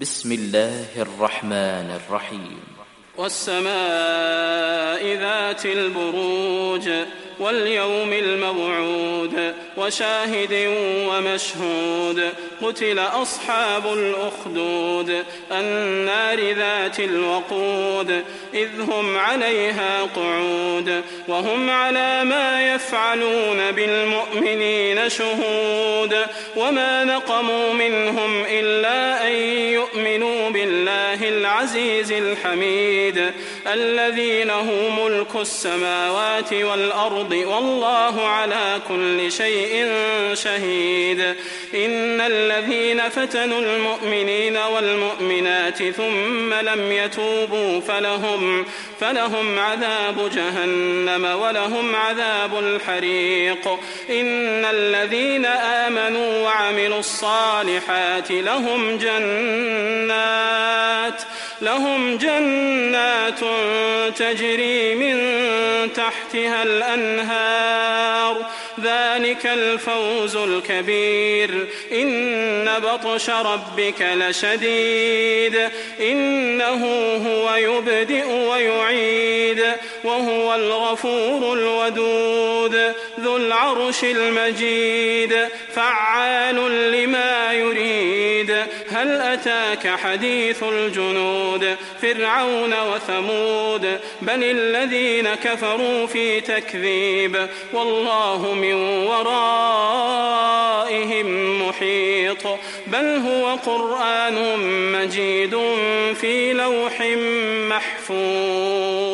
بسم الله الرحمن الرحيم. والسماء ذات البروج واليوم الموعود وشاهد ومشهود قتل أصحاب الأخدود النار ذات الوقود إذ هم عليها قعود وهم على ما يفعلون بالمؤمنين شهود وما نقموا منهم إلا أن يؤمنوا بالله العزيز الحميد الذي له ملك السماوات والأرض والله على كل شيء شهيد. إن الذين فتنوا المؤمنين والمؤمنات ثم لم يتوبوا فلهم عذاب جهنم ولهم عذاب الحريق. إن الذين آمنوا وعملوا الصالحات لهم جنات تجري من تحتها الأنهار ذلك الفوز الكبير. إن بطش ربك لشديد إنه هو يبدئ ويعيد وهو الغفور الودود ذو العرش المجيد فعال لما يريد. هل أتاك حديث الجنود فرعون وثمود بل الذين كفروا في تكذيب والله من ورائهم محيط. بل هو قرآن مجيد في لوح محفوظ.